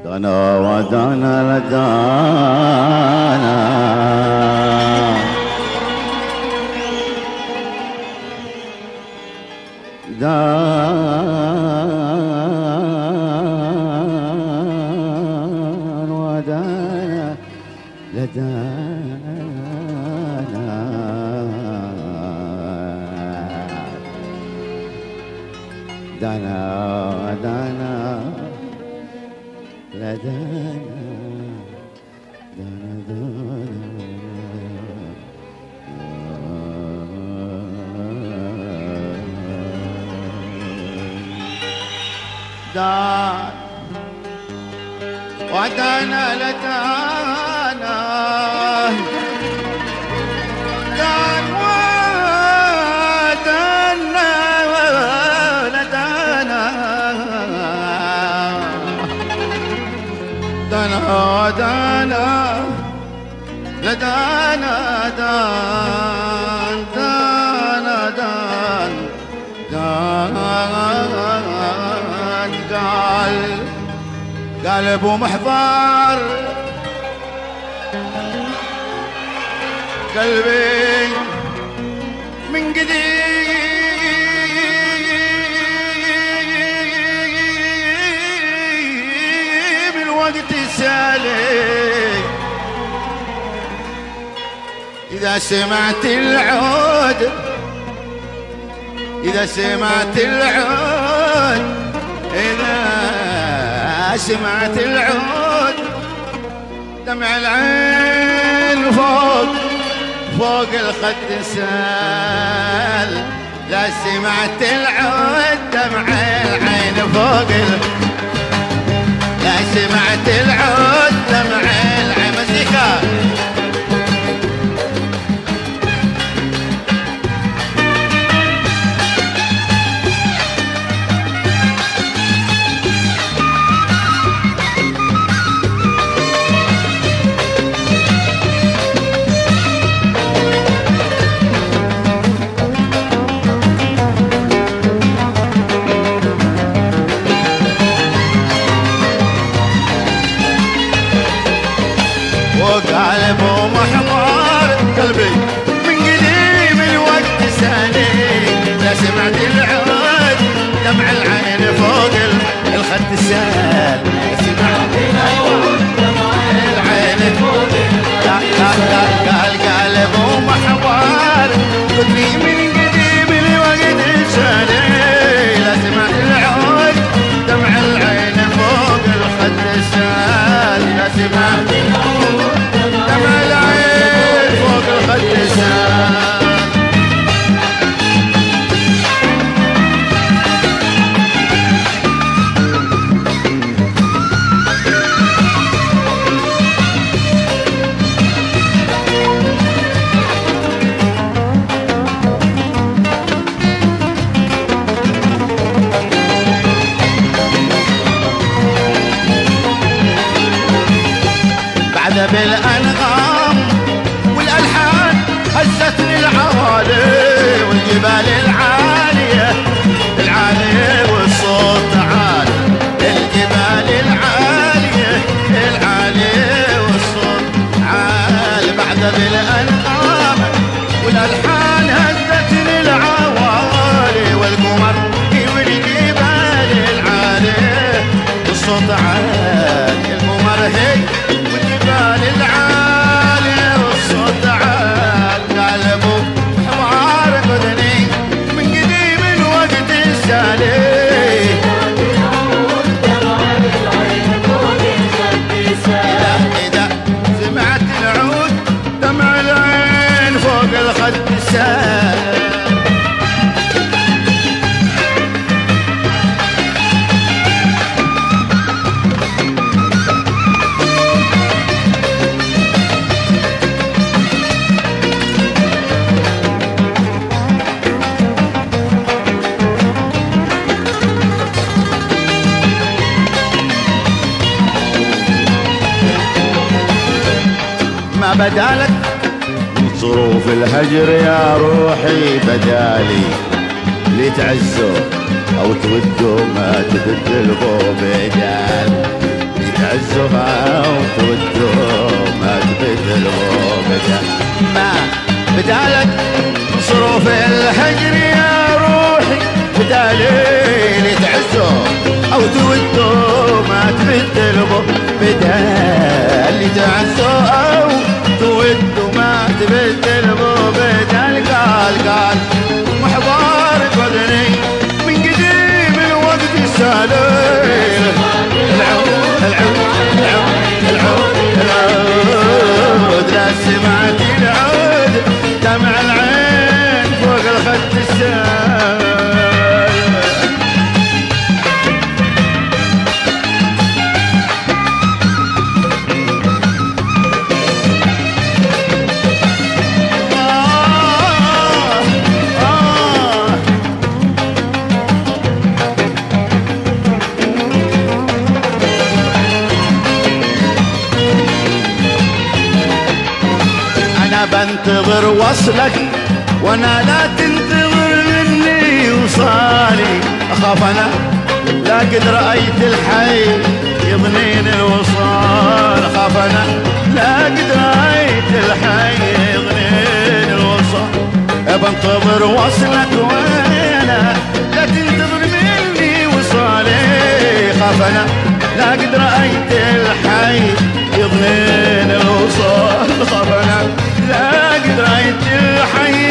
دانا ودانا لدانا دان ودانا لدانا دانا ودانا لدانا دانا دانا ودانا لدانا دان ودانا لدانا دانا ودانا لدانا دان دانا دان دان قال ابو محضر قلبي من قديم الوقت سالي إذا سمعت العود إذا سمعت العود إذا سمعت العود دمع العين فوق الخد سال لا سمعت العود دمع العين فوق لا سمعت العود دمع العين مزيكا وقال ابو محضر قلبي من قديم الوقت سالي لا سمعت العود دمع العين فوق الخد سال سمعت العود دمع العين فوق قال ابو محضر قلبي من قديم الوقت سالي لا سمعت العود دمع العين فوق الخد سال لا سمعت العود دمع العين فوق الخد سال بعد بالأنغام والألحان هزتني العوالي والجبال العالية العالية والصوت عالي الجبال العالية العالية والصوت عالي بعد بالأنغام والألحان هزتني العوالي والقمر والجبال العالية والصوت عالي القمر هي والجبال العالية والصوت عال قال ابو حمار خذني من قديم الوقت السالي إذا سمعت العود دمع العين فوق الخد سال ما بدالك من ظروف الهجر يا روحي بدالي اللي تعزوا او تودوا ما تبد البو بدال تعزها وتودوا ما تبدلوا ما بدالك صروف الهجر يا روحي بدالي تعزوا او تودوا ما تبدلوا بدالي تعزوا او تودوا ما تبدلوا بدال قال محضار بدني من قديم الوقت السالين العود لا سمعت العود دمع العين فوق الخد السال بنتظر وصلك وانا لا تنتظر مني وصالي اخاف انا لا قد رأيت الحي يضنين الوصال اخاف انا لا قد رأيت الحي يضنين الوصال بنتظر وصلك وانا لا تنتظر مني وصالي اخاف انا لا قد رأيت الحي يضنين الوصال اخاف انا لا قد رأيت الحي